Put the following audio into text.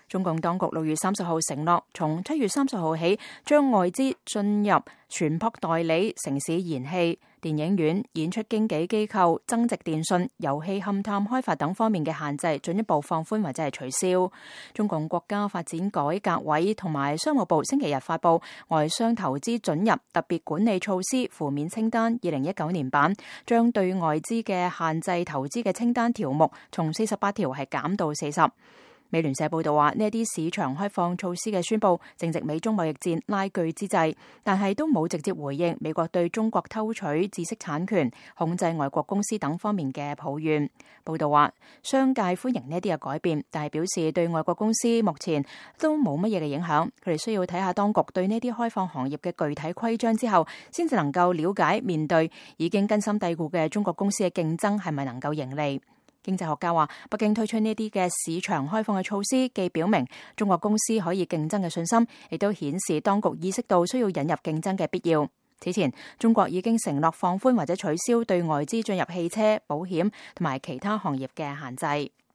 中共當局6月30號承諾，從7月30號起，將外資進入船舶代理、城市燃氣、電影院、演出經紀機構、增值電信、遊戲勘探開發等方面嘅限制進一步放寬或者係取消。中共國家發展改革委同埋商務部星期日發布外商投資准入特別管理措施負面清單2019年版，將對外資嘅限制投資嘅清單條目從48條係減到40。美聯社報道話，呢一啲市場開放措施嘅宣佈正值美中貿易戰拉鋸之際，但係都冇直接回應美國對中國偷取知識產權、控制外國公司等方面嘅抱怨。報道話，商界歡迎呢啲嘅改變，但係表示對外國公司目前都冇乜嘢嘅影響。佢哋需要睇下當局對呢啲開放行業嘅具體規章之後，先至能夠了解面對已經根深蒂固嘅中國公司嘅競爭係咪能夠盈利。經濟學家話，北京推出呢啲嘅市場開放嘅措施，既表明中國公司可以競爭嘅信心，亦都顯示當局意識到需要引入競爭嘅必要。此前，中國已經承諾放寬或者取消對外資進入汽車、保險同埋其他行業嘅限制。